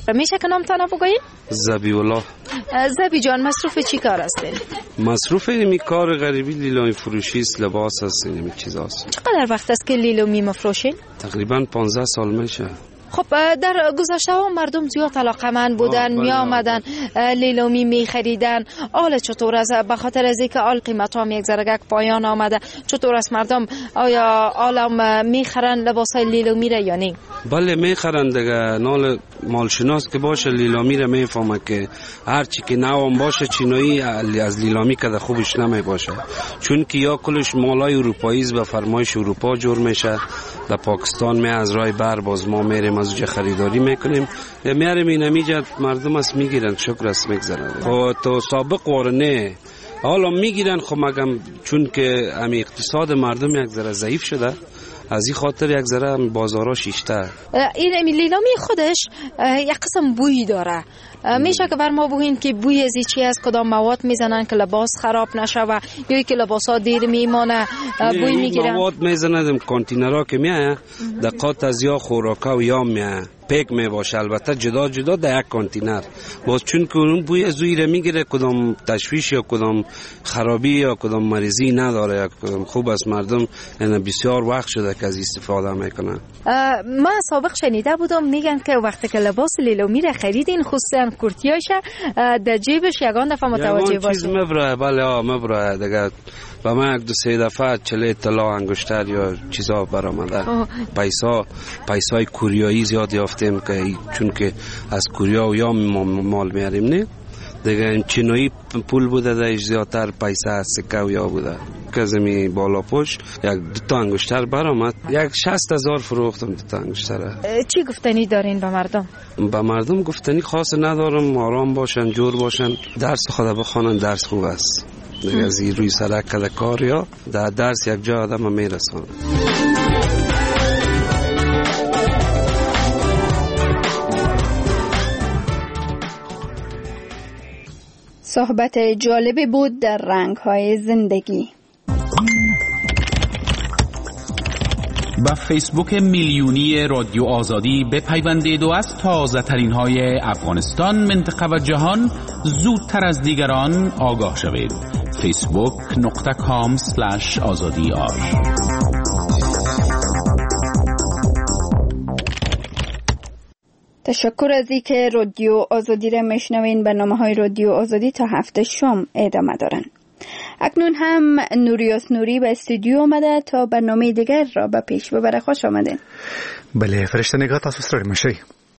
میشه که نامتان بگویید؟ زبی الله. زبی جان، مصروف چی کار هستین؟ مصروف اینمی کار غریبی لیلومی فروشی است، لباس است، اینمی چیزاست. چقدر وقت است که لیلومی مفروشین؟ تقریبا 15 سال میشه. خب در گذشته ها مردم زیاد علاقمند بودن، می آمدن لیلومی می خریدن. حالا چطور است؟ به خاطر از اینکه آل قیمت ها یک ذره پایان آمده، چطور است مردم آیا عالم می خرن لباس های لیلومی را یا نه؟ بله می خرن دیگه. نال مالشناس که باشه لیلومی را میفهمه که هر چی که نوام باشه چینایی از لیلومی که خوبش نمی باشه، چون که یا کلش مالای اروپایی است، به فرمایش اروپا جور میشه. در پاکستان می از راه بر باز ما میریم از اونجا خریداری میکنیم، میاریم این میجا مردم است میگیرن، شکر است میگذرن. خب تو سابق وارنه حالا میگیرن. خب مگم چون که امی اقتصاد مردم یک ذره ضعیف شده، از این خاطر یک ذره بازارها شیشته. این لیلومی خودش یک قسم بوی داره. میشه که بر ما بگین که بوی از چی است؟ کدام مواد میزنن که لباس خراب نشه و یا که لباس ها دیر میمانه بوی میگیرن؟ مواد میزنن کانتینرها که میایه دقات از یا خوراکا و یا میایه پیک می باشه، البته جدا جدا در یک کانتینر. باز چون که اون بوی از اوی را میگیره، کدام تشویش یا کدام خرابی یا کدام مریضی نداره، یا کدام خوب است. مردم یعنی بسیار وقت شده که از استفاده میکنن. من سابق شنیده بودم میگن که وقتی که لباس لیلومی را خریدین، خصوصا کرتیاش در جیبش یگان دفعه متوجه باشین. چیز مبره، بله مبره دیگه. و من یک دو سه دفعه چله طلا انگشتر یا چیزا برآمده. پیسای کوریایی زیاد یافتیم که چون که از کوریا و یا مال میاریم نه دیگه. چینایی پول بوده دایش زیادتر پیسه سکه و یا بوده. کزمی بالا پوش یک دو تا انگشتر برآمد، یک 60,000 فروختم دو تا انگشتر. چی گفتنی دارین به مردم؟ به مردم گفتنی خاص ندارم، آرام باشن، جور باشن، درس خدا بخوانن، درس خوب است. دیگه از این روی سرک کده کار یا در درس یک جا آدم میرسانه. صحبت جالبی بود در رنگ‌های زندگی. با فیسبوک میلیونی رادیو آزادی بپیوندید و از تازه ترین های افغانستان، منطقه و جهان زودتر از دیگران آگاه شوید. facebook.com/azadi.ar. تشکر از اینکه رادیو آزادی را میشنوین. برنامه‌های رادیو آزادی تا هفته شام ادامه دارن. اکنون هم نوریاس نوری به استودیو آمده تا برنامه دیگر را به پیش ببره. خوش آمدین. بله فرشته نگاه، تاسو سره مشي.